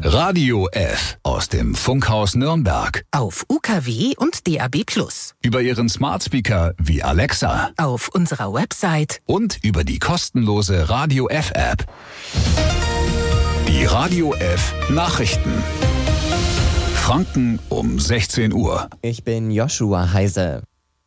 Radio F aus dem Funkhaus Nürnberg. Auf UKW und DAB+. Über Ihren Smartspeaker wie Alexa. Auf unserer Website. Und über die kostenlose Radio F App. Die Radio F Nachrichten. Franken um 16 Uhr. Ich bin Joshua Heise.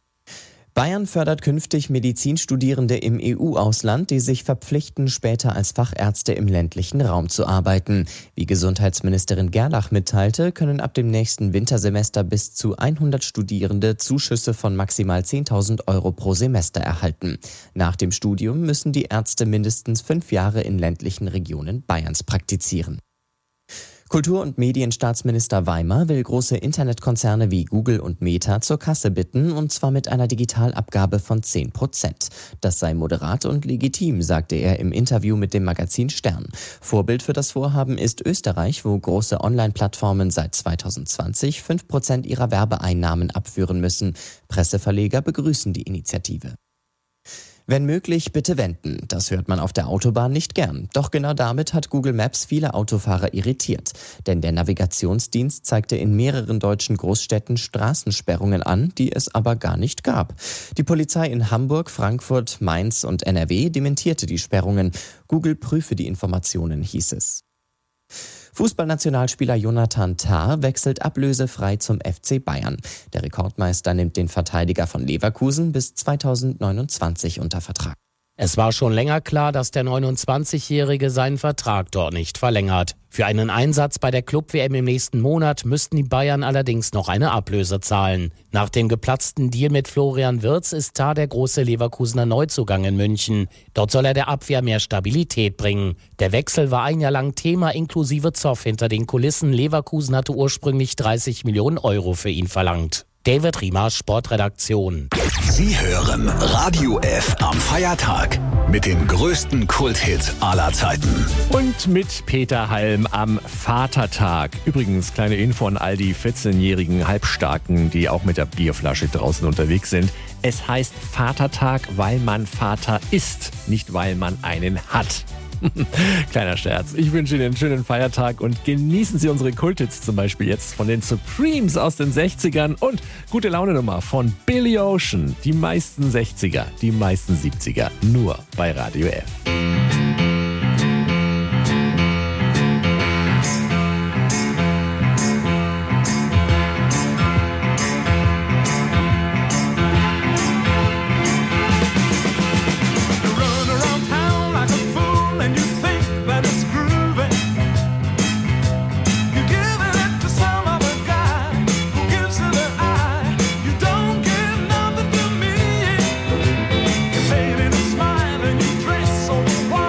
Bayern fördert künftig Medizinstudierende im EU-Ausland, die sich verpflichten, später als Fachärzte im ländlichen Raum zu arbeiten. Wie Gesundheitsministerin Gerlach mitteilte, können ab dem nächsten Wintersemester bis zu 100 Studierende Zuschüsse von maximal 10.000 Euro pro Semester erhalten. Nach dem Studium müssen die Ärzte mindestens 5 Jahre in ländlichen Regionen Bayerns praktizieren. Kultur- und Medienstaatsminister Weimer will große Internetkonzerne wie Google und Meta zur Kasse bitten, und zwar mit einer Digitalabgabe von 10%. Das sei moderat und legitim, sagte er im Interview mit dem Magazin Stern. Vorbild für das Vorhaben ist Österreich, wo große Online-Plattformen seit 2020 5% ihrer Werbeeinnahmen abführen müssen. Presseverleger begrüßen die Initiative. Wenn möglich, bitte wenden. Das hört man auf der Autobahn nicht gern. Doch genau damit hat Google Maps viele Autofahrer irritiert. Denn der Navigationsdienst zeigte in mehreren deutschen Großstädten Straßensperrungen an, die es aber gar nicht gab. Die Polizei in Hamburg, Frankfurt, Mainz und NRW dementierte die Sperrungen. Google prüfe die Informationen, hieß es. Fußballnationalspieler Jonathan Tah wechselt ablösefrei zum FC Bayern. Der Rekordmeister nimmt den Verteidiger von Leverkusen bis 2029 unter Vertrag. Es war schon länger klar, dass der 29-Jährige seinen Vertrag dort nicht verlängert. Für einen Einsatz bei der Club-WM im nächsten Monat müssten die Bayern allerdings noch eine Ablöse zahlen. Nach dem geplatzten Deal mit Florian Wirtz ist Tah der große Leverkusener Neuzugang in München. Dort soll er der Abwehr mehr Stabilität bringen. Der Wechsel war ein Jahr lang Thema, inklusive Zoff hinter den Kulissen. Leverkusen hatte ursprünglich 30 Millionen Euro für ihn verlangt. David Riemer, Sportredaktion. Sie hören Radio F am Feiertag mit den größten Kulthits aller Zeiten. Und mit Peter Halm am Vatertag. Übrigens, kleine Info an all die 14-jährigen Halbstarken, die auch mit der Bierflasche draußen unterwegs sind. Es heißt Vatertag, weil man Vater ist, nicht weil man einen hat. Kleiner Scherz. Ich wünsche Ihnen einen schönen Feiertag und genießen Sie unsere Kulthits, zum Beispiel jetzt von den Supremes aus den 60ern und gute Laune Nummer von Billy Ocean. Die meisten 60er, die meisten 70er, nur bei Radio F. Baby, the smile and you dress so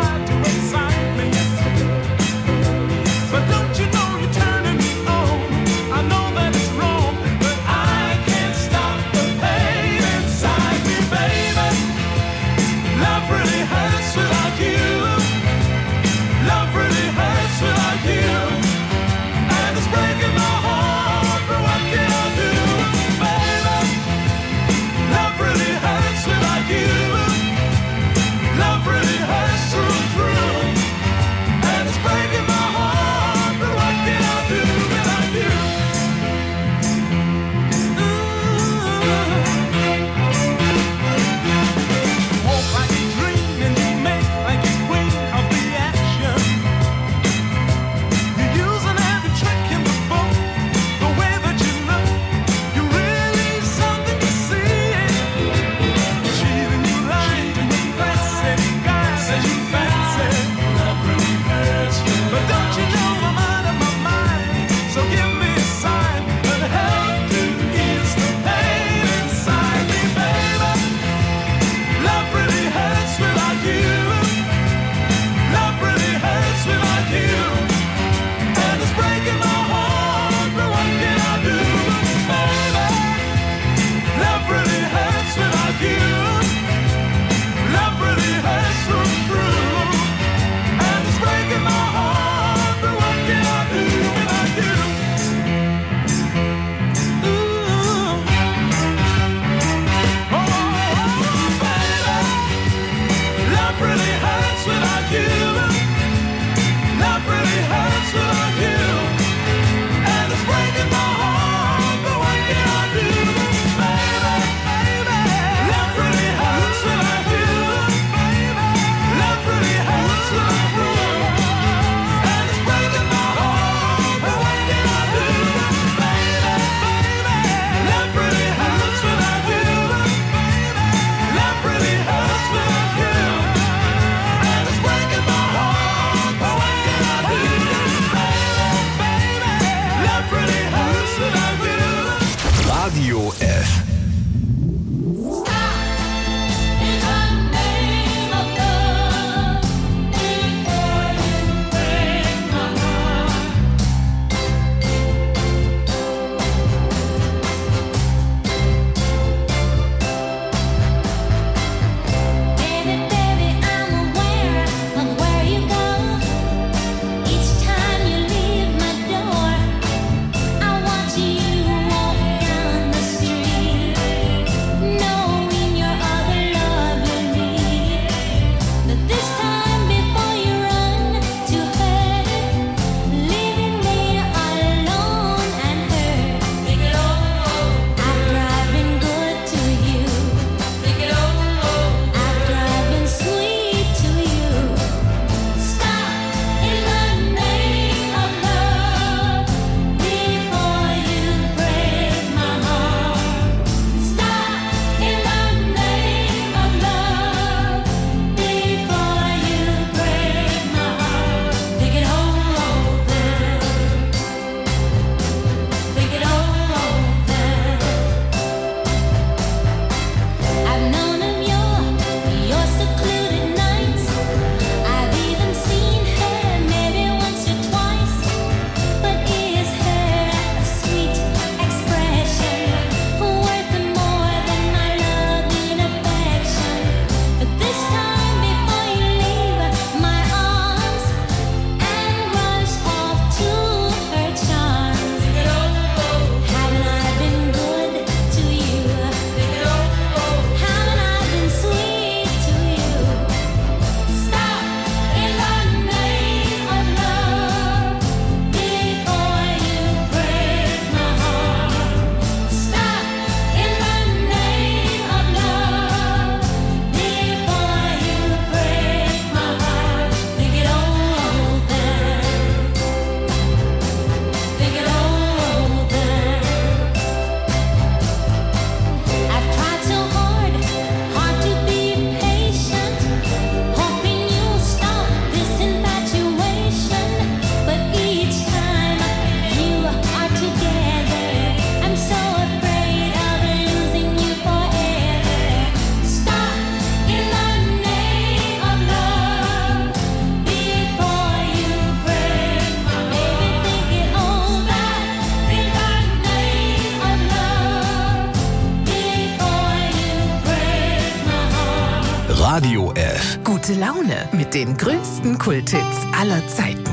gute Laune mit den größten Kulthits aller Zeiten.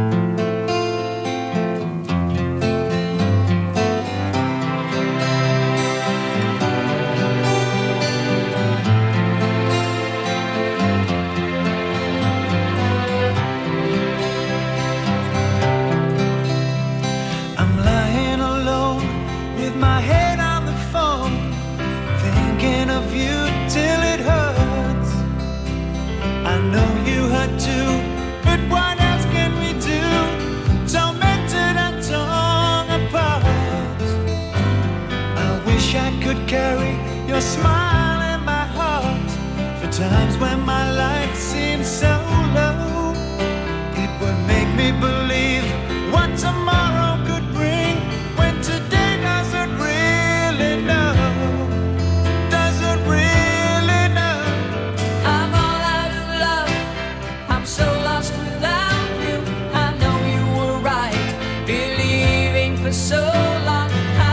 Carry your smile in my heart for times when my life seems so low. It would make me believe what tomorrow could bring when today doesn't really know. Doesn't really know. I'm all out of love. I'm so lost without you. I know you were right, believing for so long.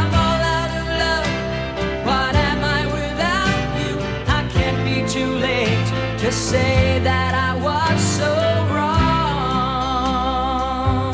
To say that I was so wrong.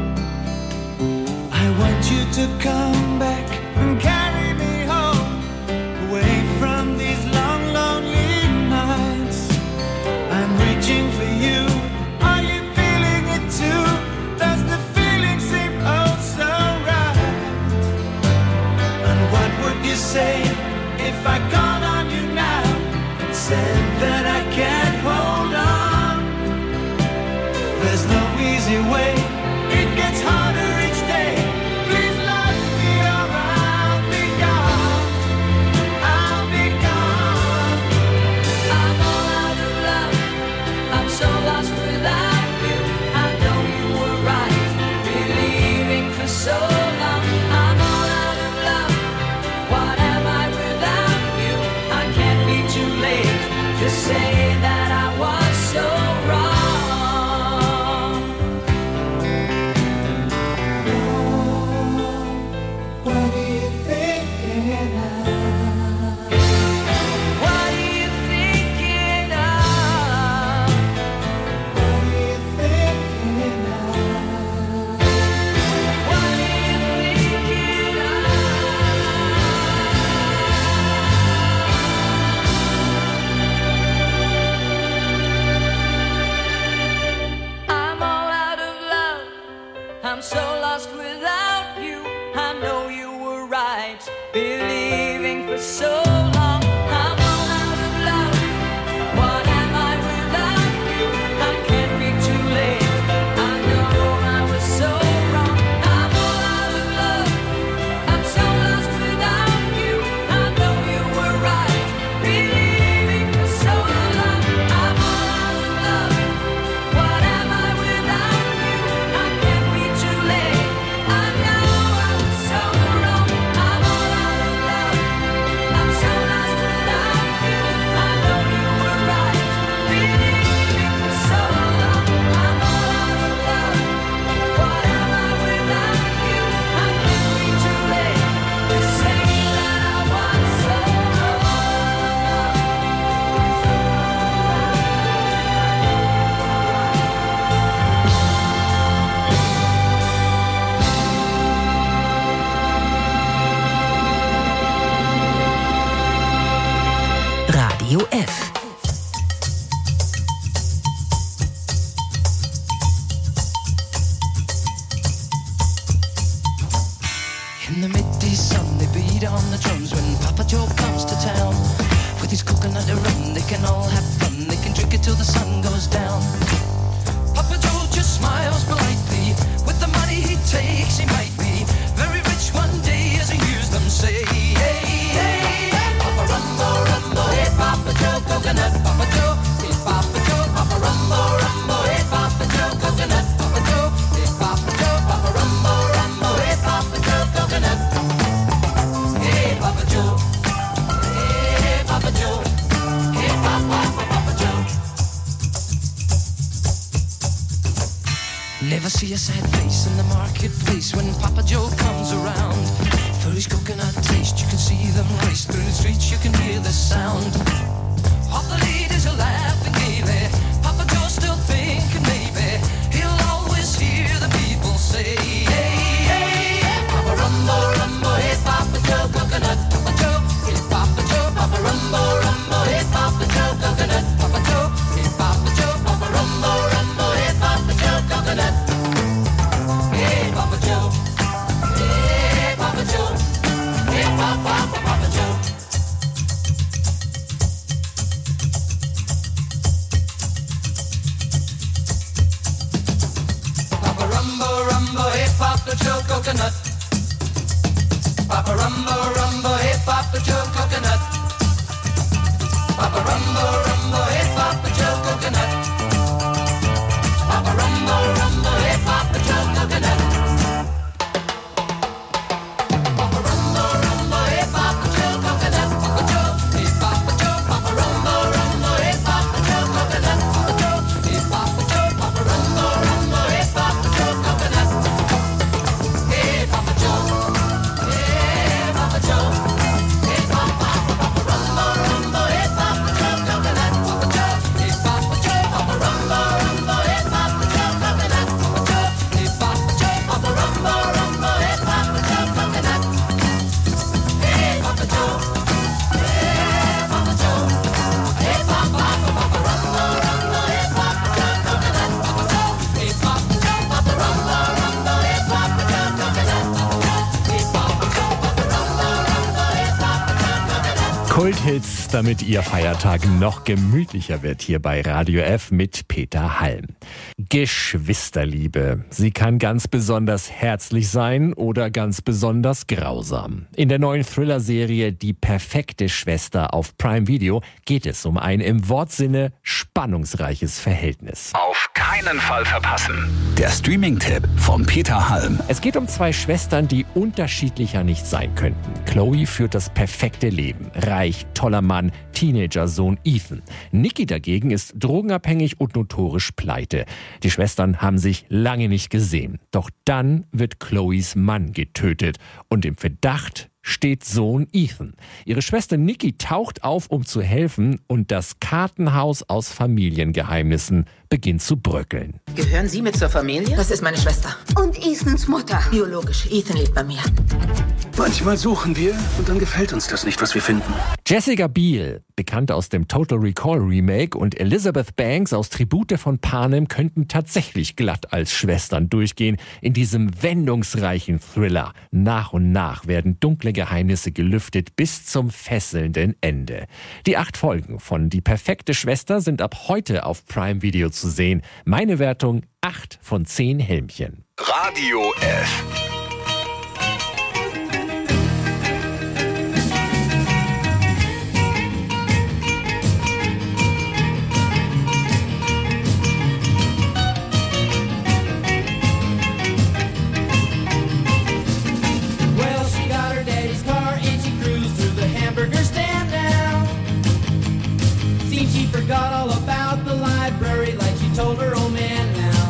I want you to come back and carry me home, away from these long, lonely nights. I'm reaching for you. Are you feeling it too? Does the feeling seem oh so right? And what would you say if I called on you now and said that I can't hold on? There's no easy way. It gets harder each day. Please let me or I'll be gone. I'll be gone. I'm all out of love. I'm so lost without you. I know you were right, believing for so long. I'm all out of love. What am I without you? I can't be too late to say that I was so wrong. What are you thinking of? What are you thinking of? What are you thinking of? What are you thinking of? I'm all out of love. I'm so lost without you. I know you were right, believing for so long. I'm all out of love. What am I without you? I can't be too late. I know I was so wrong. I'm all out of love. I'm so lost without you. I know you were right, believing for so long. I'm all out of love. What am I without you? I can't be too late. I know I was so wrong. I'm all out of love. I'm so lost without you. I know you were right, believing for so long. I'm all out of love. What am I without you? I can't be too late to say that I was so Radio F. In the midday sun, they beat on the drums when Papa Joe comes to town. With his coconut rum, they can all have fun. They can drink it till the sun goes down. Papa Joe just smiles politely. With the money he takes, he might be very rich one day as he hears them say, hey, hey, hey, Papa Rumbo, Rumbo, hey, Papa Joe, coconut, Papa Joe, hey, Papa Joe, Papa Rumbo, Rumbo, hey, Papa Joe, coconut, Papa Joe, hey, Papa Joe, Papa Rumbo, Rumbo, hey, Papa Joe, coconut, hey, Papa Joe, hey, Papa Joe, hey, Papa Joe. Never see a sad face in the marketplace when Papa Joe comes around. For his coconut taste, you can see them race through the streets, you can hear the sound of the ladies are laughing gay. baby. Papa Joe's still thinking maybe he'll always hear the people say, hey, hey, Papa Rumbo, Rumbo, hey, Papa Joe, coconut, Papa Joe, hey, Papa Joe, Papa Rumbo, Rumbo, hey, Papa Joe, coconut, Papa Joe, hey, Papa Joe, Papa Rumbo, Rumbo, hey, Papa Joe, coconut, hey, Papa Joe, hey, Papa Joe, hey, Papa Joe. Papa Rumbo, Rumbo, hey, Papa Joe, coconut. Papa Rumbo, Rumbo, hey, Papa Joe, coconut. Papa Rumbo, Rumbo, hey, Papa Joe, coconut. Papa Rumbo, Rumbo, hey, Papa Joe, coconut. Papa Rumbo, Rumbo, hey, Papa Joe, coconut. Papa Joe, hey, Papa Joe, Papa Rumbo, Rumbo, hey, Papa Joe, coconut. Papa Joe, hey, Papa Joe, Papa Rumbo, Rumbo, hey, Papa Joe, coconut. Hey, Papa Joe, hey, Papa Joe, hey, Papa Rumbo, Rumbo, hey, Papa Joe, coconut. Papa Joe, hey, Papa Joe, Papa Rumbo, Rumbo, hey, Papa Joe, coconut. Papa Joe, hey, Papa Joe, Papa Rumbo, Rumbo, hey, Papa Joe, coconut. Hey, Papa Joe, hey, Papa Joe, hey, Papa Rumbo, Rumbo, hey, Papa Joe, coconut. Papa Joe, hey, Papa Joe, Papa Rumbo, Rumbo, hey, Papa Joe, coconut. Papa Joe, hey, Papa Joe, Papa Rumbo, Rumbo, hey, Papa Joe, coconut. Kulthits, damit Ihr Feiertag noch gemütlicher wird, hier bei Radio F mit Peter Halm. Geschwisterliebe. Sie kann ganz besonders herzlich sein oder ganz besonders grausam. In der neuen Thriller-Serie Die perfekte Schwester auf Prime Video geht es um ein im Wortsinne spannungsreiches Verhältnis. Auf keinen Fall verpassen. Der Streaming-Tipp von Peter Halm. Es geht um zwei Schwestern, die unterschiedlicher nicht sein könnten. Chloe führt das perfekte Leben. Reich, toller Mann, Teenager-Sohn Ethan. Nikki dagegen ist drogenabhängig und notorisch pleite. Die Schwestern haben sich lange nicht gesehen. Doch dann wird Chloes Mann getötet und im Verdacht steht Sohn Ethan. Ihre Schwester Nikki taucht auf, um zu helfen, und das Kartenhaus aus Familiengeheimnissen beginnt zu bröckeln. Gehören Sie mit zur Familie? Das ist meine Schwester. Und Ethans Mutter. Biologisch. Ethan lebt bei mir. Manchmal suchen wir und dann gefällt uns das nicht, was wir finden. Jessica Biel, bekannt aus dem Total Recall Remake, und Elizabeth Banks aus Tribute von Panem könnten tatsächlich glatt als Schwestern durchgehen in diesem wendungsreichen Thriller. Nach und nach werden dunkle Geheimnisse gelüftet bis zum fesselnden Ende. Die 8 Folgen von Die perfekte Schwester sind ab heute auf Prime Video zu sehen. Meine Wertung 8 von 10 Helmchen. Radio F. Forgot all about the library like she told her old man now.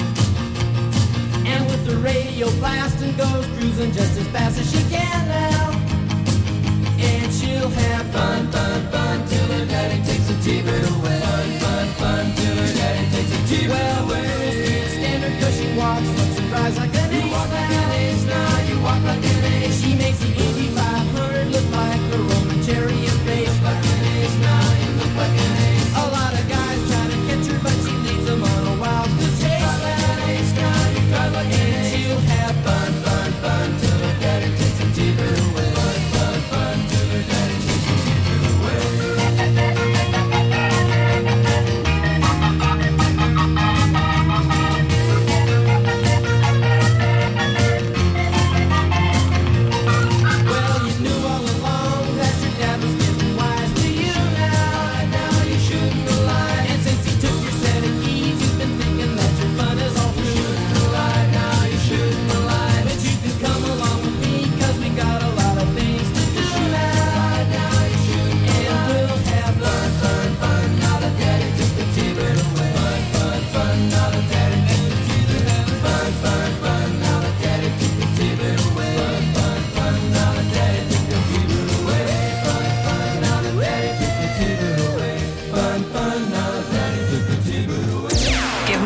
And with the radio blasting, goes cruising just as fast as she can now. And she'll have fun, fun, fun till her daddy takes the TV away. Fun, fun, fun till her daddy takes the TV away. Well, standard cause she walks, looks and cries like an ace. You walk like an ace now, you walk like an ace. She makes the Indy 500 look like a Roman chariot race. Like an ace now, you look like an ace. A lot of guys try to catch her, but she leads them on a wild goose chase. Like an ace now, you drive like an ace. She'll have fun, fun, fun till her daddy takes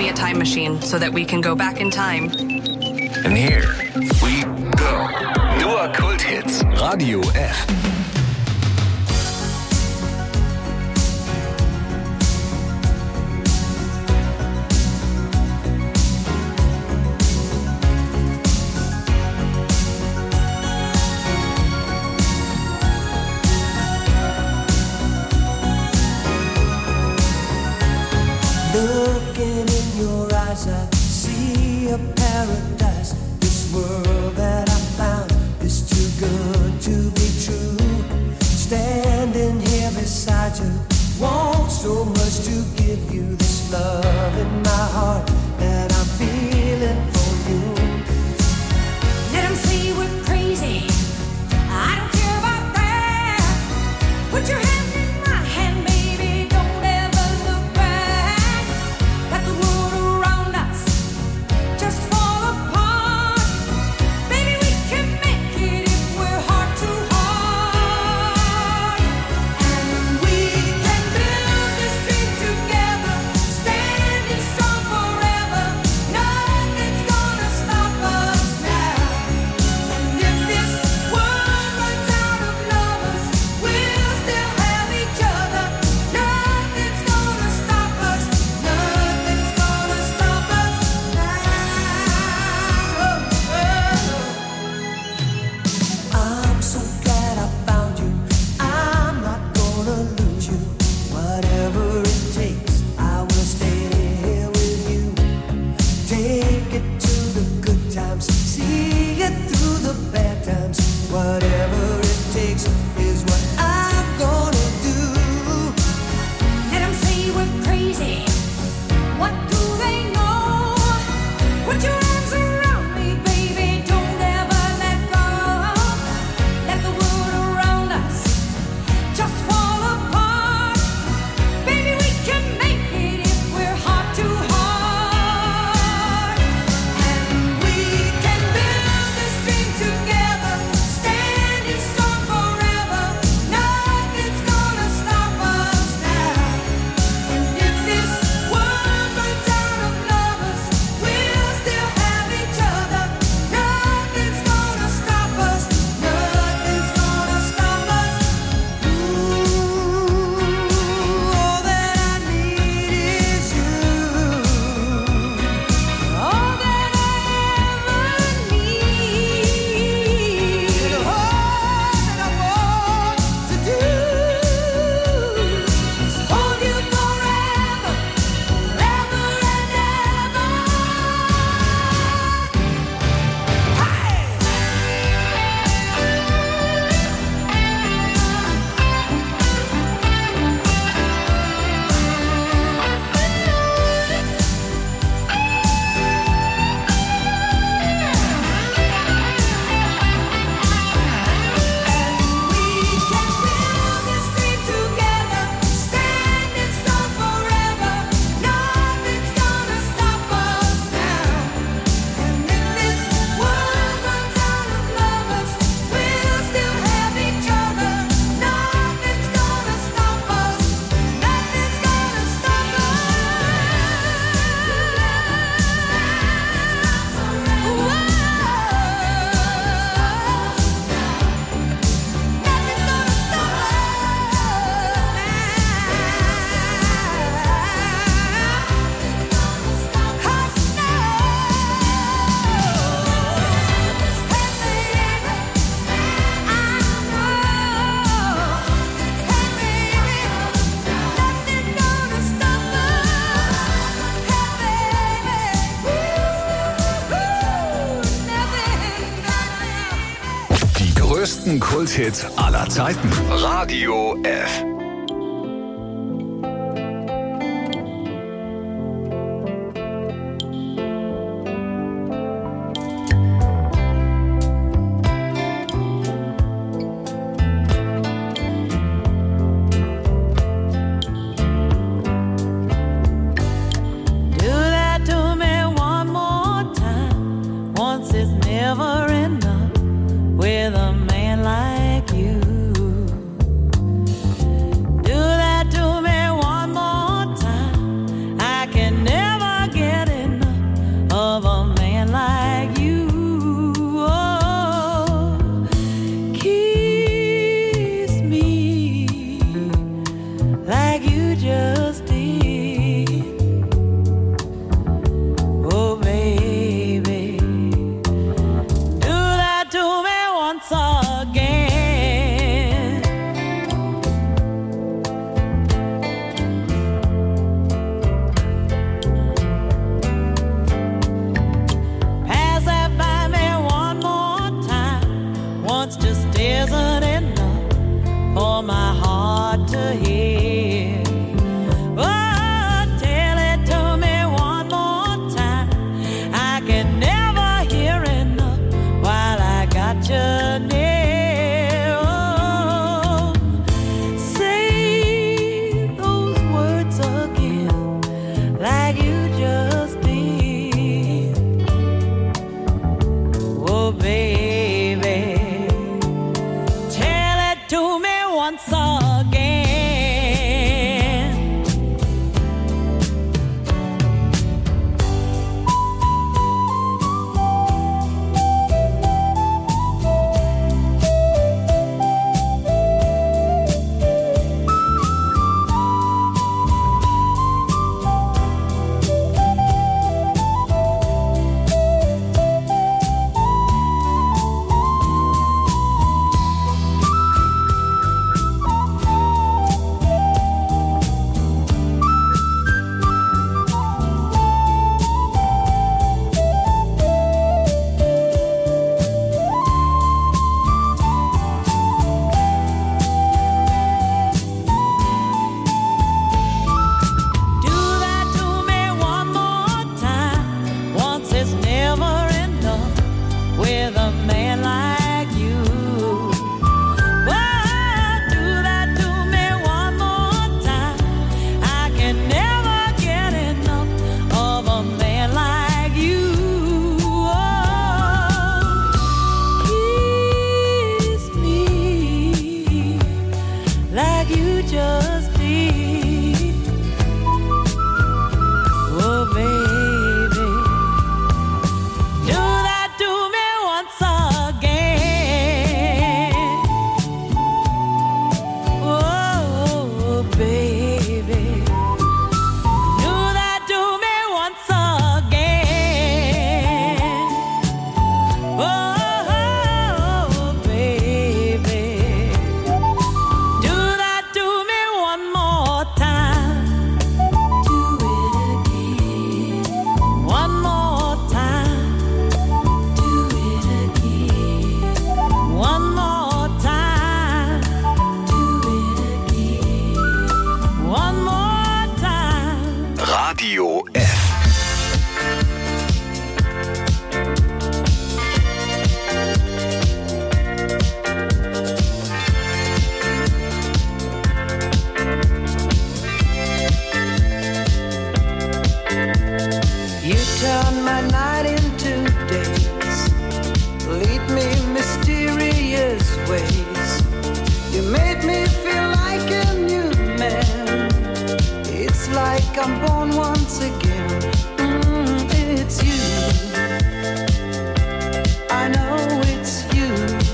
me a time machine so that we can go back in time. And here we go. Nur Kulthits. Radio F. Looking in your eyes, I see a paradise. This world that I found is too good to be true. Standing here beside you, want so much to give you this love in my heart that I'm feeling for you. Let them say we're crazy. I don't care about that. Put your hand in my hand, baby. Don't ever look back. Let the world around us just fall apart. Baby, we can make it if we're heart to heart. And we can build this dream together, standing strong forever. Nothing's gonna stop us now. And if this world runs out of lovers, we'll still have each other. Nothing's gonna stop us. Nothing's gonna stop us now. I'm so glad I found you. I'm not gonna lose you. Whatever it takes, I will stay here with you. Take it to the good times, see it through the bad times. Whatever it takes is what I'm gonna do. Let them say we're crazy. What do they know? Put your arms around me, baby. Don't ever let go. Let the world around us just fall apart. Baby, we can make it if we're heart to heart. And we can build this dream together, standing strong forever. Nothing's gonna stop us now. And if this world runs out of lovers, we'll still have each other. Nothing's gonna stop us. Nothing's gonna stop us. All that I need is you. All that I ever need. And all that I want to do is Hold you forever, forever and ever. We can build this dream together, standing strong forever. Nothing's gonna stop us now. And if this world runs out of lovers, we'll still have each other. Nothing's gonna stop us. Nothing's gonna stop Die größten Kulthits aller Zeiten. Radio F. Do that to me one more time. Once is never enough with a man like you. turn my night into days. Lead me mysterious ways. You made me feel like a new man. It's like I'm born once again. It's you. I know it's you.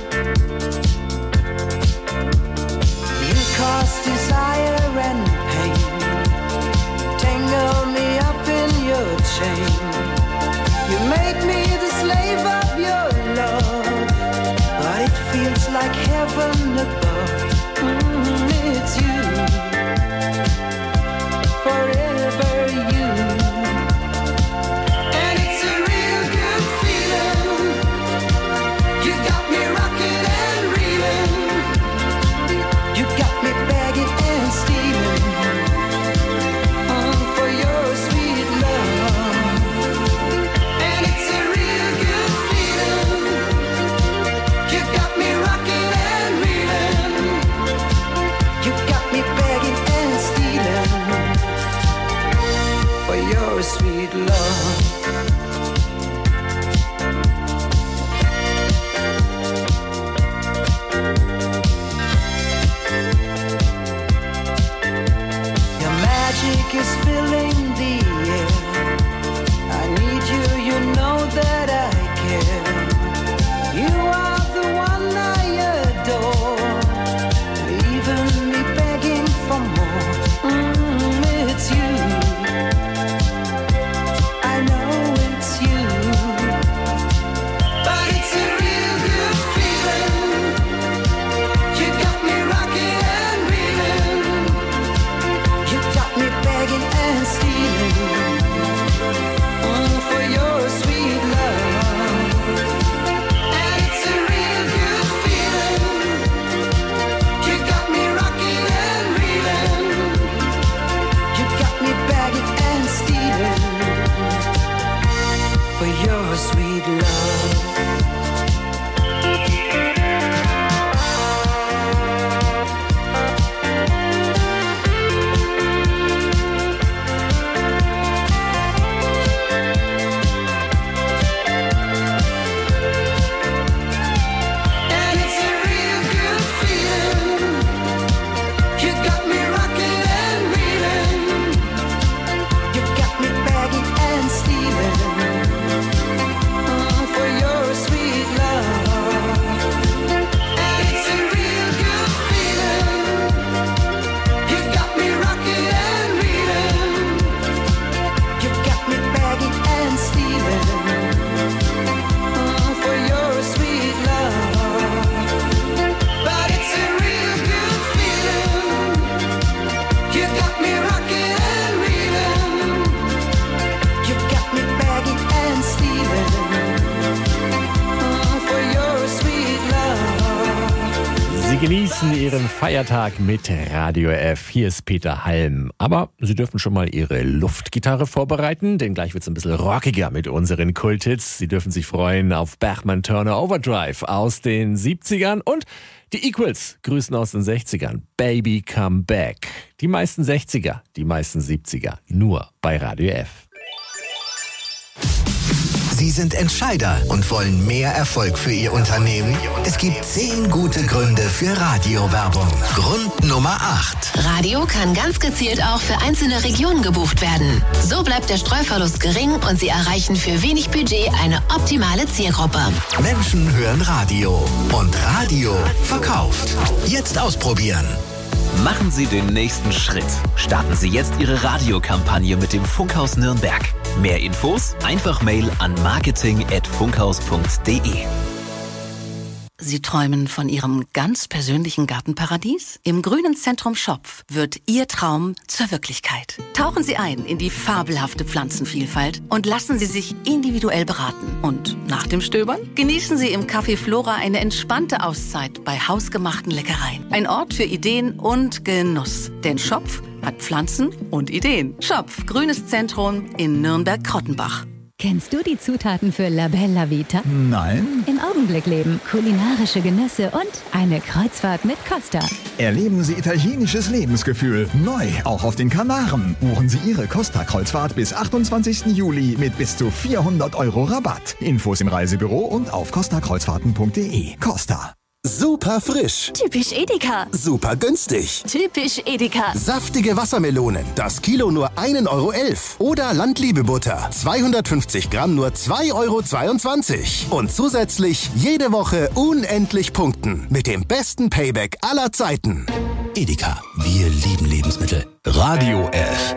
You cause desire and pain. Tangle me up in your chain. You make me the slave of your love, but it feels like heaven above. It's you, forever you. And it's a real good feeling. You got me rocking and reeling. You got me begging and stealing for your sweet love. And it's a real good feeling. You got me rocking and reeling. You got me begging and stealing for your sweet love. Your magic is filling the air. I need you, you know that I care. You are the one I adore, leaving me begging for more. It's you. I know it's you. But it's a real good feeling. You got me rocking and reeling. You got me begging and stealing for your sweet love. And it's a real good feeling. You got me rocking and reeling. You got me begging and stealing for your sweet love. And it's a real good feeling. You got me rocking and reeling. You got me begging and stealing for your sweet love. And it's a real good feeling. You got me rocking and reeling. You got me begging and stealing for your sweet love. But it's a real good feeling. You got me rocking and reeling. You got me begging and stealing for your sweet love. Sie genießen Ihren Feiertag mit Radio F. Hier ist Peter Halm. Aber Sie dürfen schon mal Ihre Luftgitarre vorbereiten, denn gleich wird es ein bisschen rockiger mit unseren Kulthits. Sie dürfen sich freuen auf Bachman Turner Overdrive aus den 70ern und die Equals grüßen aus den 60ern. Baby Come Back. Die meisten 60er, die meisten 70er, nur bei Radio F. Sie sind Entscheider und wollen mehr Erfolg für Ihr Unternehmen? Es gibt 10 gute Gründe für Radiowerbung. Grund Nummer 8. Radio kann ganz gezielt auch für einzelne Regionen gebucht werden. So bleibt der Streuverlust gering und Sie erreichen für wenig Budget eine optimale Zielgruppe. Menschen hören Radio und Radio verkauft. Jetzt ausprobieren. Machen Sie den nächsten Schritt. Starten Sie jetzt Ihre Radiokampagne mit dem Funkhaus Nürnberg. Mehr Infos? Einfach Mail an marketing@funkhaus.de. Sie träumen von Ihrem ganz persönlichen Gartenparadies? Im Grünen Zentrum Schopf wird Ihr Traum zur Wirklichkeit. Tauchen Sie ein in die fabelhafte Pflanzenvielfalt und lassen Sie sich individuell beraten. Und nach dem Stöbern genießen Sie im Café Flora eine entspannte Auszeit bei hausgemachten Leckereien. Ein Ort für Ideen und Genuss. Denn Schopf hat Pflanzen und Ideen. Schopf, Grünes Zentrum in Nürnberg-Krottenbach. Kennst du die Zutaten für La Bella Vita? Nein. Im Augenblick leben, kulinarische Genüsse und eine Kreuzfahrt mit Costa. Erleben Sie italienisches Lebensgefühl. Neu, auch auf den Kanaren. Buchen Sie Ihre Costa-Kreuzfahrt bis 28. Juli mit bis zu 400 € Rabatt. Infos im Reisebüro und auf costakreuzfahrten.de. Costa. Super frisch. Typisch Edeka. Super günstig. Typisch Edeka. Saftige Wassermelonen. Das Kilo nur 1,11 €. Oder Landliebe-Butter. 250 Gramm nur 2,22 €. Und zusätzlich jede Woche unendlich punkten. Mit dem besten Payback aller Zeiten. Edeka. Wir lieben Lebensmittel. Radio F.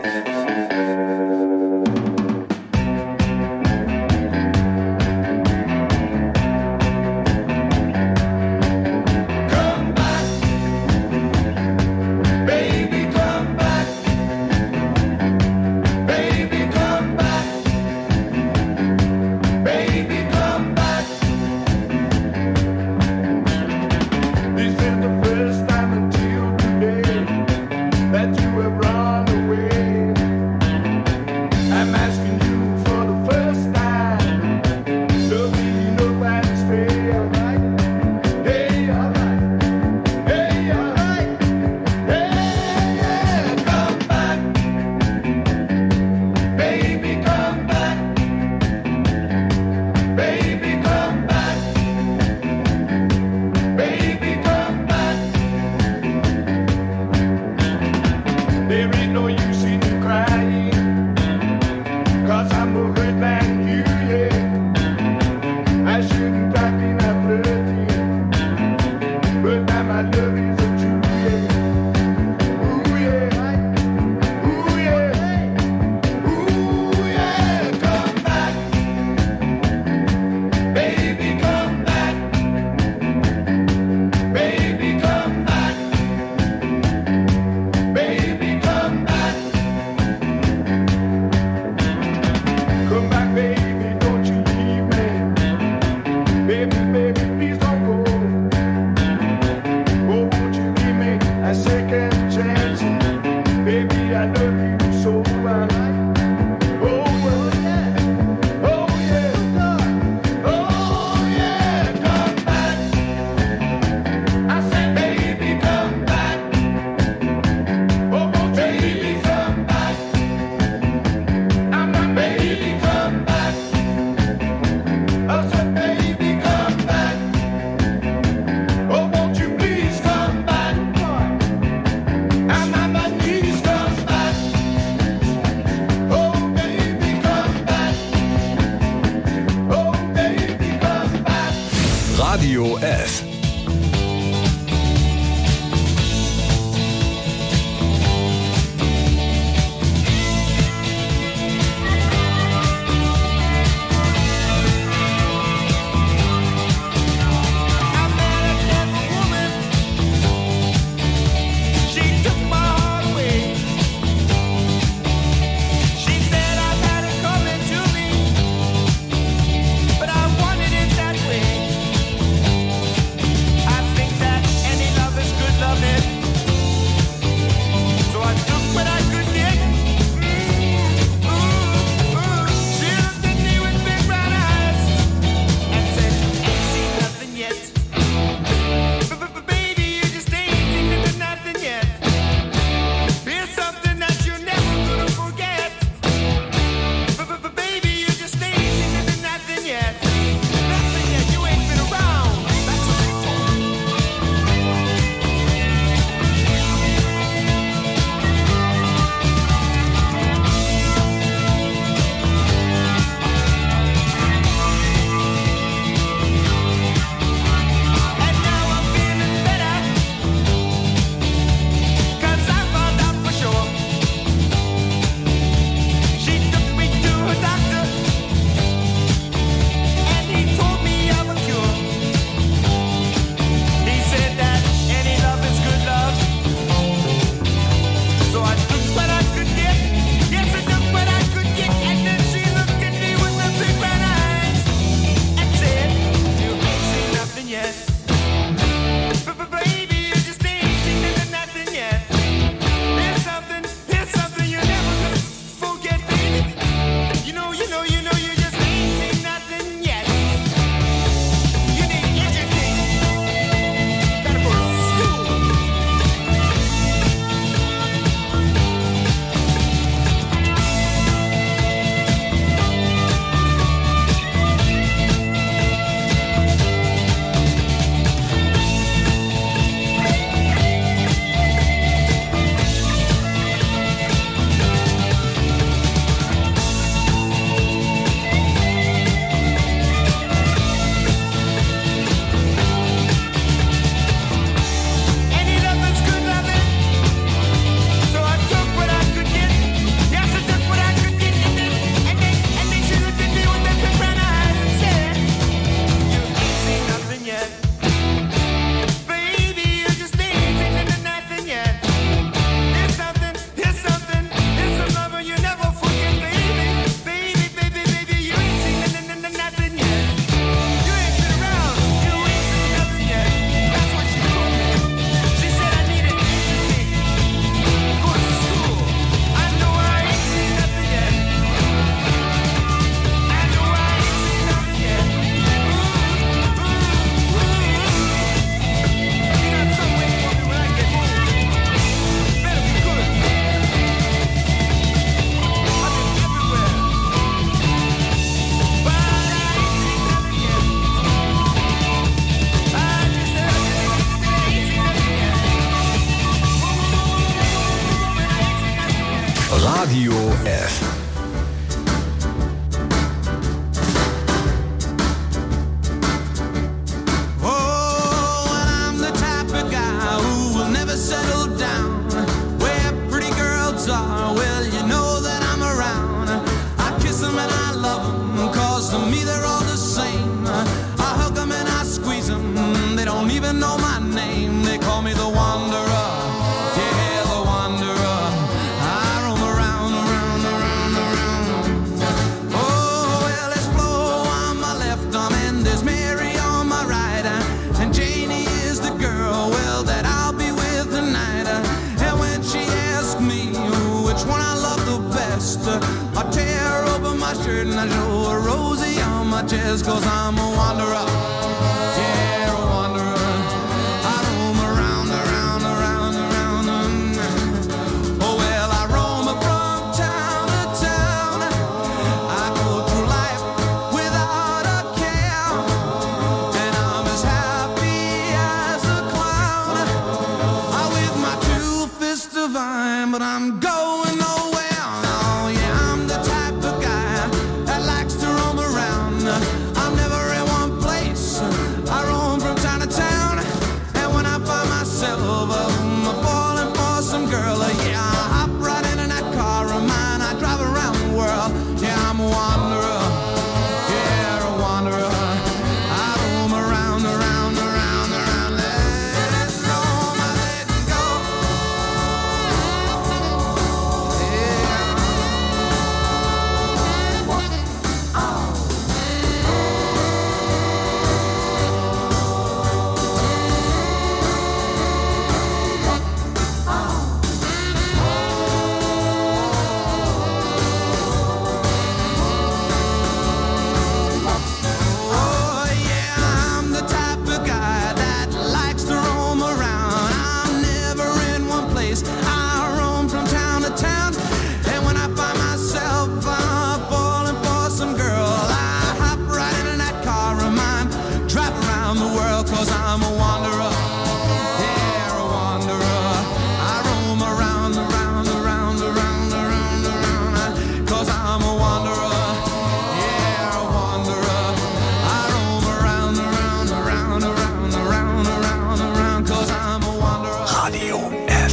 Radio F. 'cause to me they're all the same. I hug them and I squeeze them, they don't even know my name. They call me the wanderer, yeah, the wanderer. I roam around, around, around, around. Oh, well, there's Flo on my left arm and there's Mary on my right. And Janie is the girl, well, that I'll be with tonight. And when she asks me which one I love the best, I tear open my shirt and I show a Rosie on my chest, 'cause I'm a wanderer, yeah, a wanderer. I roam around, around, around, around. Oh, well, I roam from town to town. I go through life without a care, and I'm as happy as a clown. I with my two fists divine, but I'm going nowhere. Oh, yeah, I'm the type of guy that likes to roam around. I'm never in one place. I roam from town to town, and when I find myself falling for some girl, yeah, I hop right into that car of mine. I drive around the world. Yeah, I'm a wanderer. Yeah, a wanderer. I roam around, around, around, around. Let it go, my let it go. Oh, yeah, I'm the type of guy that likes to roam around. I'm never in one place. I roam from town to town, and when I find myself falling for some girl, I hop right into that car of mine, drive around the world, 'cause I'm a wanderer. Yeah, a wanderer. I roam around, around, around, around, around, around, 'cause I'm a wanderer. Yeah, a wanderer. I roam around, around, around, around, around, around, around, 'cause I'm a wanderer. Radio F.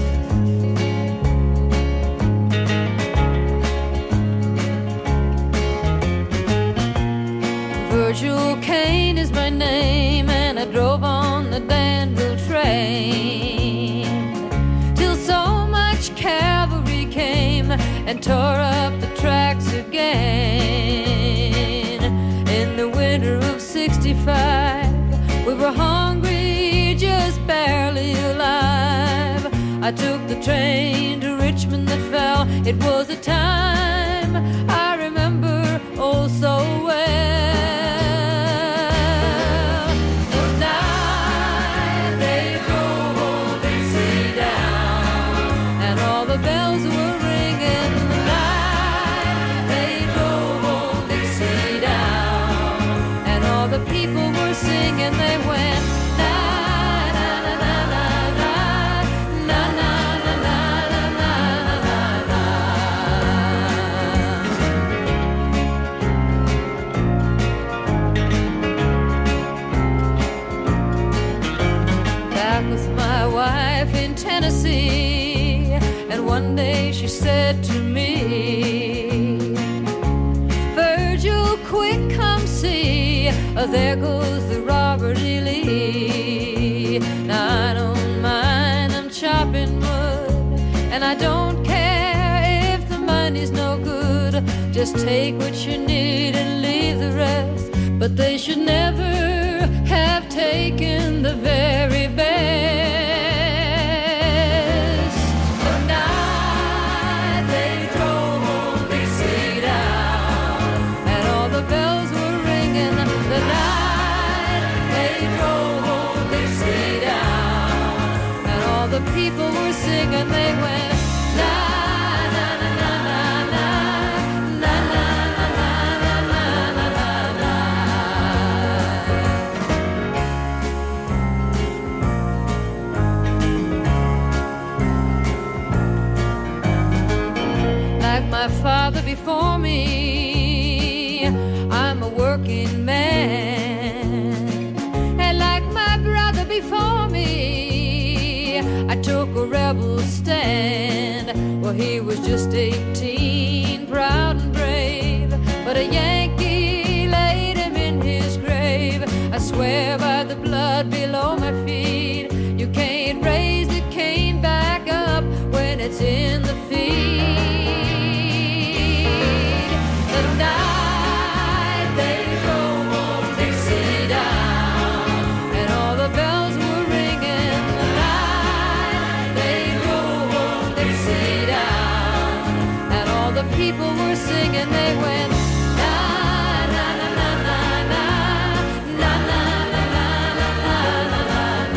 Virgil Kane is my name, and I drove on the Danville train till so much cavalry came and tore up the tracks again. In the winter of '65, we were hungry, just barely alive. I took the train to Richmond that fell. It was a time I remember oh so well. The night they drove old Dixie down, and all the bells were ringing. The night they drove old Dixie down, and all the people were singing. They went na na na na na na na na na na na na. Back with my wife in Tennessee, and one day she said to me, Virgil, quick, come see, there goes the Robert E. Lee. Now I don't mind, I'm chopping wood, and I don't care if the money's no good. Just take what you need and leave the rest. But they should never have taken the very best. The night they drove old Dixie down, and all the bells were ringing. The night they drove old Dixie down, and all the people were singing. They went na na na na na na na na na na na na. Like my father before me, I'm a working man, and like my brother before me, I took a rebel stand. Well, he was just 18, proud and brave, but a Yankee swear by the blood below my feet. You can't raise the cane back up when it's in the feed. The night they drove old Dixie down, and all the bells were ringing. The night they drove old Dixie down, and all the people were singing. They went na na na na na na na na na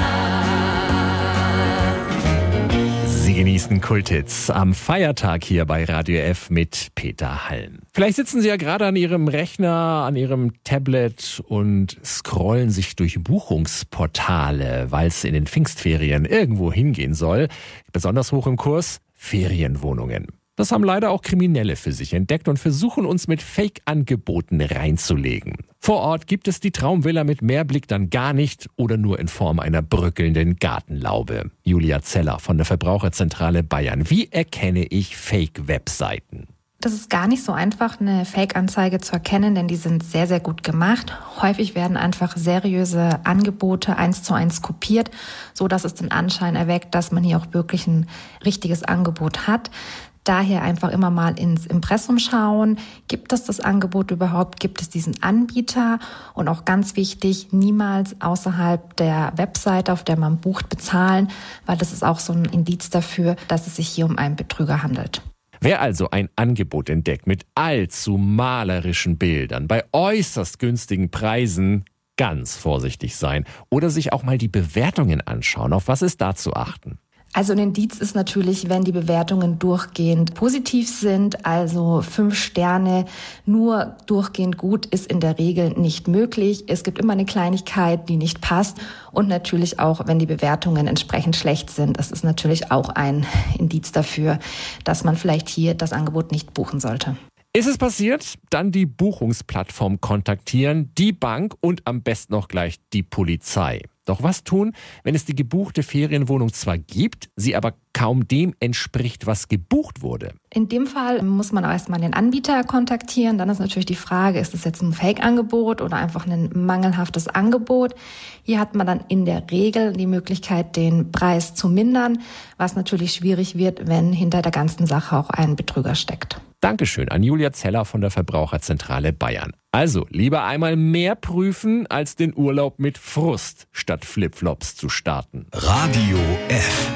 na na na. Sie genießen Kulthits am Feiertag hier bei Radio F mit Peter Halm. Vielleicht sitzen Sie ja gerade an Ihrem Rechner, an Ihrem Tablet und scrollen sich durch Buchungsportale, weil es in den Pfingstferien irgendwo hingehen soll. Besonders hoch im Kurs Ferienwohnungen. Das haben leider auch Kriminelle für sich entdeckt und versuchen uns mit Fake-Angeboten reinzulegen. Vor Ort gibt es die Traumvilla mit Meerblick dann gar nicht oder nur in Form einer bröckelnden Gartenlaube. Julia Zeller von der Verbraucherzentrale Bayern. Wie erkenne ich Fake-Webseiten? Das ist gar nicht so einfach, eine Fake-Anzeige zu erkennen, denn die sind sehr, sehr gut gemacht. Häufig werden einfach seriöse Angebote 1:1 kopiert, so dass es den Anschein erweckt, dass man hier auch wirklich ein richtiges Angebot hat. Daher einfach immer mal ins Impressum schauen. Gibt es das Angebot überhaupt? Gibt es diesen Anbieter? Und auch ganz wichtig, niemals außerhalb der Webseite, auf der man bucht, bezahlen, weil das ist auch so ein Indiz dafür, dass es sich hier um einen Betrüger handelt. Wer also ein Angebot entdeckt mit allzu malerischen Bildern, bei äußerst günstigen Preisen, ganz vorsichtig sein oder sich auch mal die Bewertungen anschauen. Auf was ist da zu achten? Also ein Indiz ist natürlich, wenn die Bewertungen durchgehend positiv sind, also 5 Sterne, nur durchgehend gut ist in der Regel nicht möglich. Es gibt immer eine Kleinigkeit, die nicht passt und natürlich auch, wenn die Bewertungen entsprechend schlecht sind. Das ist natürlich auch ein Indiz dafür, dass man vielleicht hier das Angebot nicht buchen sollte. Ist es passiert? Dann die Buchungsplattform kontaktieren, die Bank und am besten auch gleich die Polizei. Doch was tun, wenn es die gebuchte Ferienwohnung zwar gibt, sie aber kaum dem entspricht, was gebucht wurde? In dem Fall muss man erstmal den Anbieter kontaktieren. Dann ist natürlich die Frage, ist es jetzt ein Fake-Angebot oder einfach ein mangelhaftes Angebot? Hier hat man dann in der Regel die Möglichkeit, den Preis zu mindern, was natürlich schwierig wird, wenn hinter der ganzen Sache auch ein Betrüger steckt. Dankeschön an Julia Zeller von der Verbraucherzentrale Bayern. Also lieber einmal mehr prüfen, als den Urlaub mit Frust statt Flipflops zu starten. Radio F.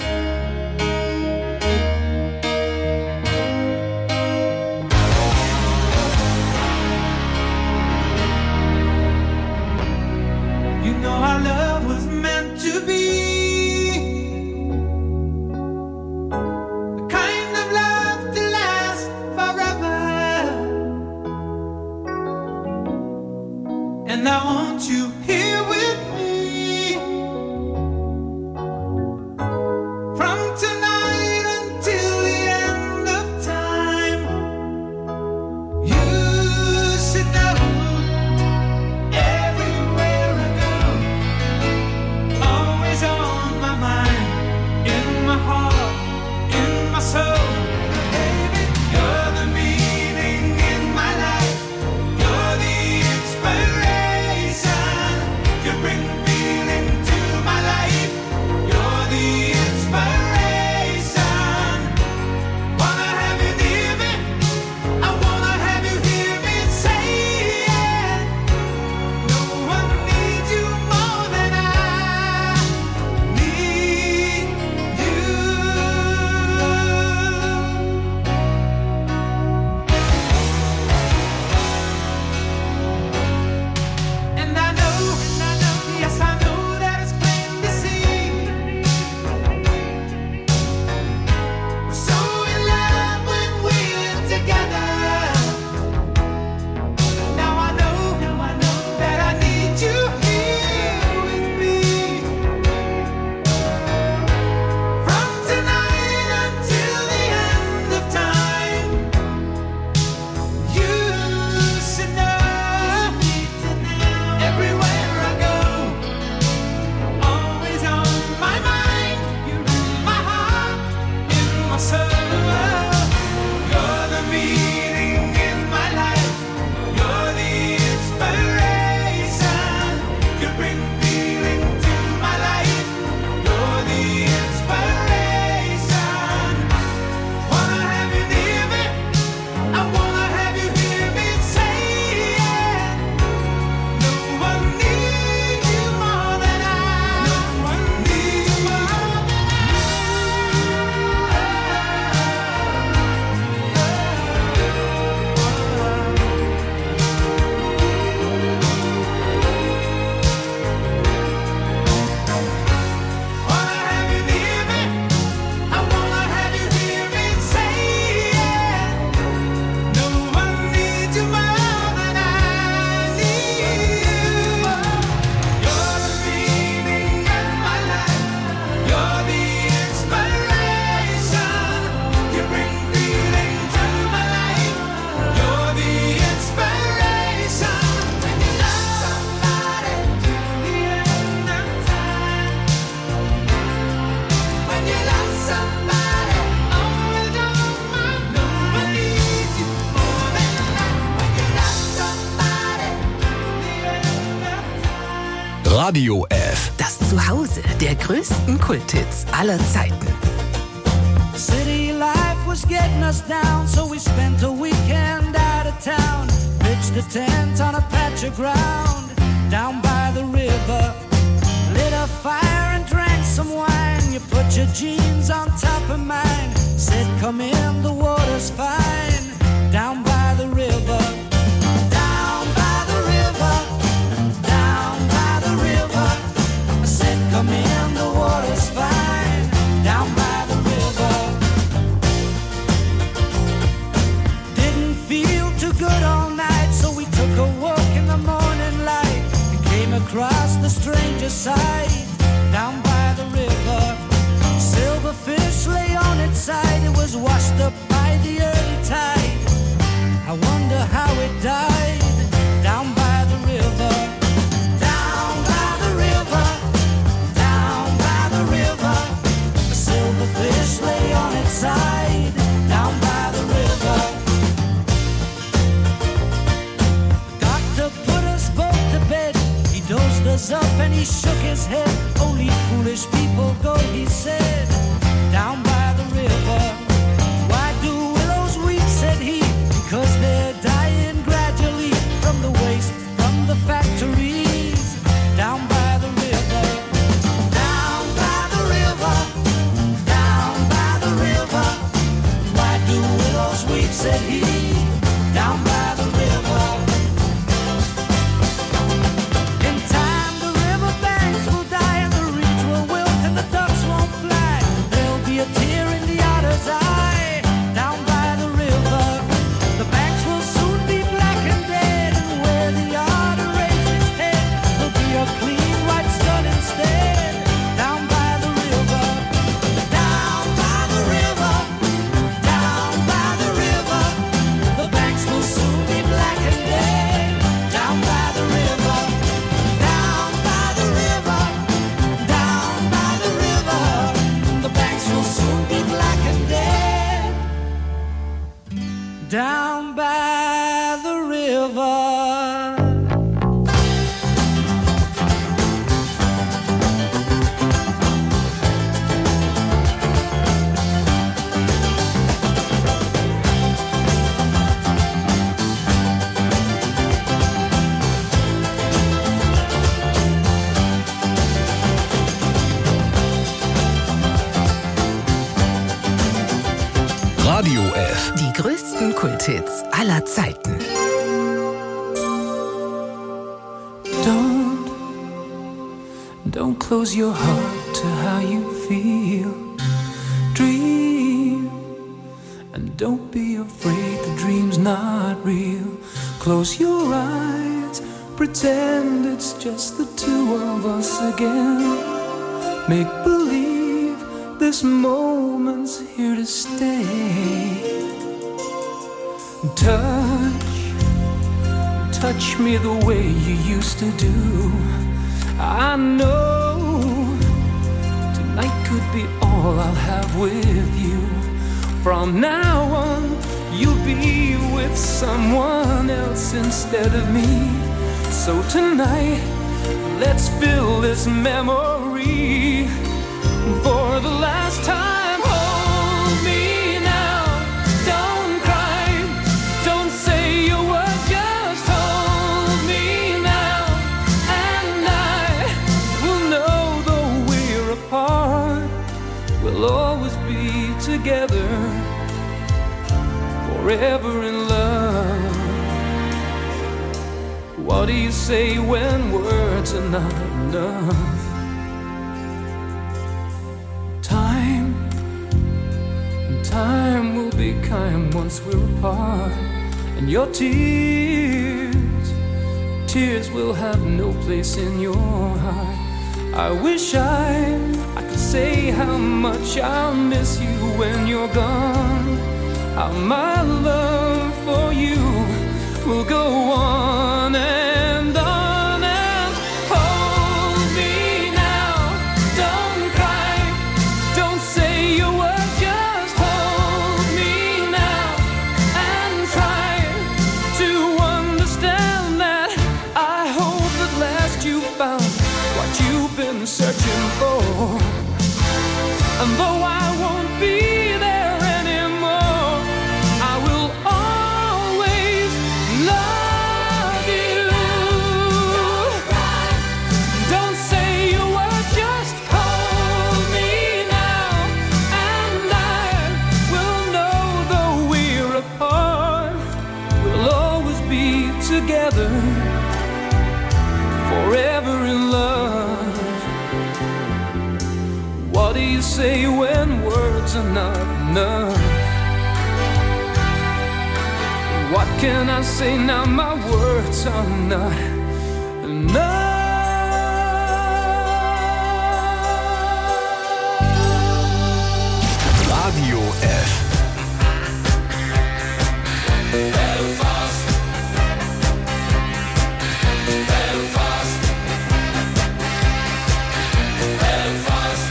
You know our love was meant to be the kind of love to last forever. And I want you here with me from tonight until the end of time. You should know everywhere I go, always on my mind, in my heart, in my soul. Baby, you're the meaning in my life. You're the inspiration. You bring Radio F. Das Zuhause der größten Kulthits aller Zeiten. City life was getting us down, so we spent a weekend out of town. Pitched a tent on a patch of ground down by the river. Lit a fire and drank some wine. You put your jeans on top of mine. Said, come in, the water's fine. Down by the river. Down by the river. Down by the river. I said, come in, the water's fine. Down by the river. Didn't feel too good all night, so we took a walk in the morning light and came across the stranger's side. Down by the river. Silverfish lay on its side. It was washed up by the early tide. I wonder how it died. Down by the river. Down by the river. Down by the river. A silverfish lay on its side. Down by the river. Doctor put us both to bed. He dosed us up and he shook his head. Only foolish people go, he said. Down by the river. Why do willows weep, said he. Because they're dying gradually from the waste from the factories. Down by the river. Down by the river. Down by the river. Why do willows weep, said he. Down by the river. In time the river banks will die and the reeds will wilt and the ducks won't fly. There'll be a tear in the otter's eye. Down by the river. The banks will soon be black and dead, and where the otter raised its head will be a clean white skull instead. Down by the river. Down by the river. Down by the river. The banks will soon be black and dead. Down by the river. Down by the river. Down by the river. The banks will soon be black and dead. Down by the river. Radio F. Die größten Kulthits aller Zeiten. Don't close your heart to how you feel. Dream, and don't be afraid the dream's not real. Close your eyes, pretend it's just the two of us again. Make believe this moment's here to stay. Touch me the way you used to do. I know tonight could be all I'll have with you. From now on, you'll be with someone else instead of me. So tonight, let's fill this memory for the last time. Hold me now, don't cry, don't say a word, just hold me now. And I will know though we're apart, we'll always be together, forever in love. What do you say when words are not enough? Time will be kind once we're apart. And your tears will have no place in your heart. I wish I could say how much I'll miss you when you're gone. How my love for you will go on and on and hold me now. Don't cry, don't say a word, just hold me now and try to understand that I hope at last you found searching for. And though I won't be there anymore, I will always love you. Don't say a word, just hold me now, and I will know though we're apart, we'll always be together, forever in love. What do you say when words are not enough? What can I say now? My words are not enough. Radio F. Belfast. Belfast. Belfast.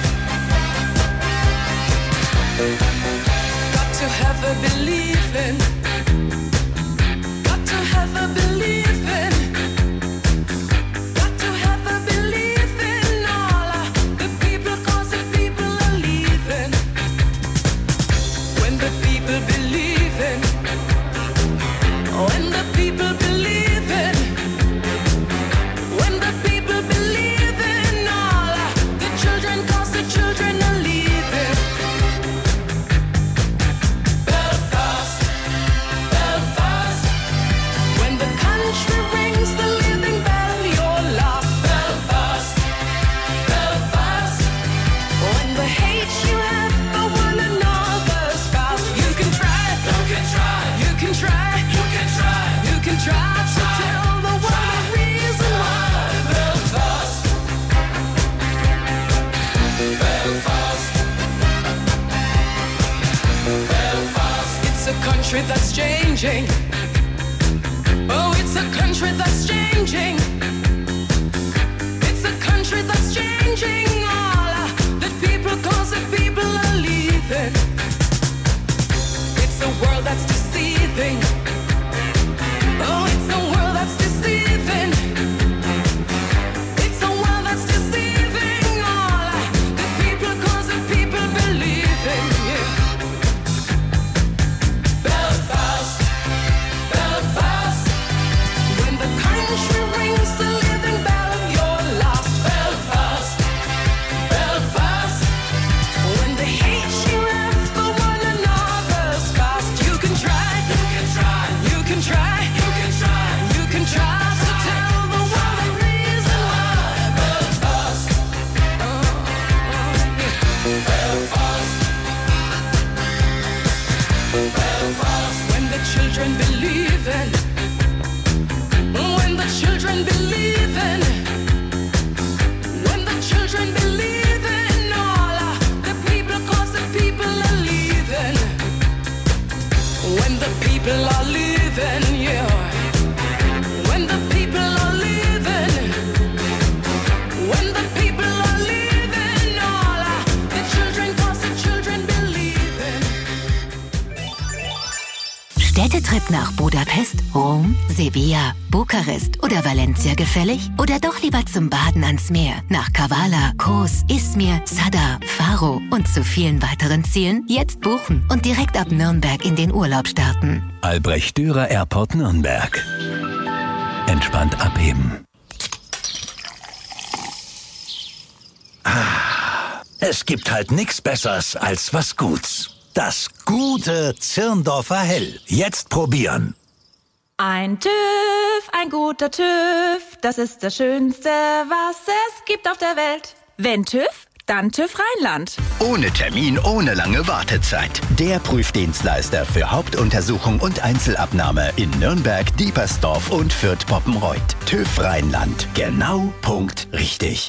Got to have a believing. Got to have a believing. Got to have a believing. All the people, 'cause the people are leaving. When the people believe in. When the people believe in. When the people believe in. All the children, 'cause the children are leaving. Belfast, Belfast. When the country rings the living bell, you're lost. Belfast, Belfast. When the hate you have for one another's fast, you can try, you can try, you can try, you can try, you can try to tell the world the reason why. Belfast, Belfast, Belfast. It's a country that's changing. Oh, it's a country that's changing. It's a country that's changing. All the people, 'cause the people are leaving. It's a world that's deceiving. Oh, it's a world that's deceiving. It's a world that's deceiving. All the people, 'cause the people believe in you. Belfast, Belfast. When the country rings the living bell, you're lost. Belfast, Belfast. When the hate you have for one another's fast, you can try, you can try, you can try, you can try, you can try to tell the world the reason why. Belfast, Belfast, Belfast. When the children believe in. When the children believe in. When the children believe in. All the people, 'cause the people are leaving. When the people are leaving, yeah. When the people are leaving. When the people are leaving. All the children, 'cause the children believe in. Städtetrip nach Budapest, Rom, Sevilla, Bukarest oder Valencia gefällig? Oder doch lieber zum Baden ans Meer? Nach Kavala, Kos, Izmir, Sadar, Faro und zu vielen weiteren Zielen? Jetzt buchen und direkt ab Nürnberg in den Urlaub starten. Albrecht Dürer Airport Nürnberg. Entspannt abheben. Es gibt halt nichts Besseres als was Guts. Das gute Zirndorfer Hell. Jetzt probieren. Ein TÜV, ein guter TÜV, das ist das Schönste, was es gibt auf der Welt. Wenn TÜV, dann TÜV Rheinland. Ohne Termin, ohne lange Wartezeit. Der Prüfdienstleister für Hauptuntersuchung und Einzelabnahme in Nürnberg, Diepersdorf und Fürth-Poppenreuth. TÜV Rheinland. Genau, Punkt, richtig.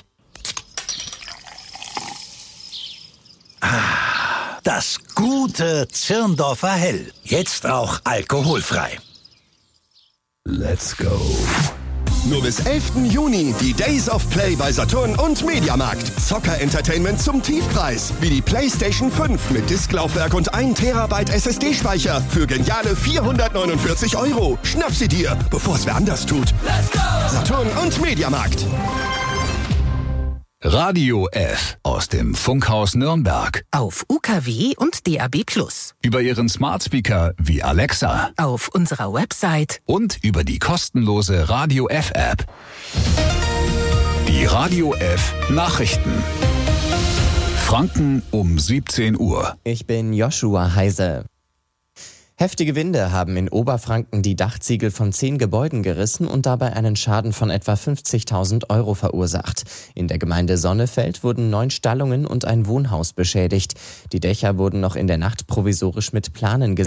Das gute Zirndorfer Hell. Jetzt auch alkoholfrei. Let's go. Nur bis 11. Juni die Days of Play bei Saturn und Mediamarkt. Zocker-Entertainment zum Tiefpreis. Wie die PlayStation 5 mit Disklaufwerk und 1 Terabyte SSD-Speicher für geniale 449 €. Schnapp sie dir, bevor es wer anders tut. Let's go! Saturn und Mediamarkt. Radio F aus dem Funkhaus Nürnberg. Auf UKW und DAB+. Über Ihren Smart Speaker wie Alexa. Auf unserer Website. Und über die kostenlose Radio F App. Die Radio F Nachrichten. Franken um 17 Uhr. Ich bin Joshua Heise. Heftige Winde haben in Oberfranken die Dachziegel von 10 Gebäuden gerissen und dabei einen Schaden von etwa 50.000 Euro verursacht. In der Gemeinde Sonnefeld wurden 9 Stallungen und ein Wohnhaus beschädigt. Die Dächer wurden noch in der Nacht provisorisch mit Planen gesetzt.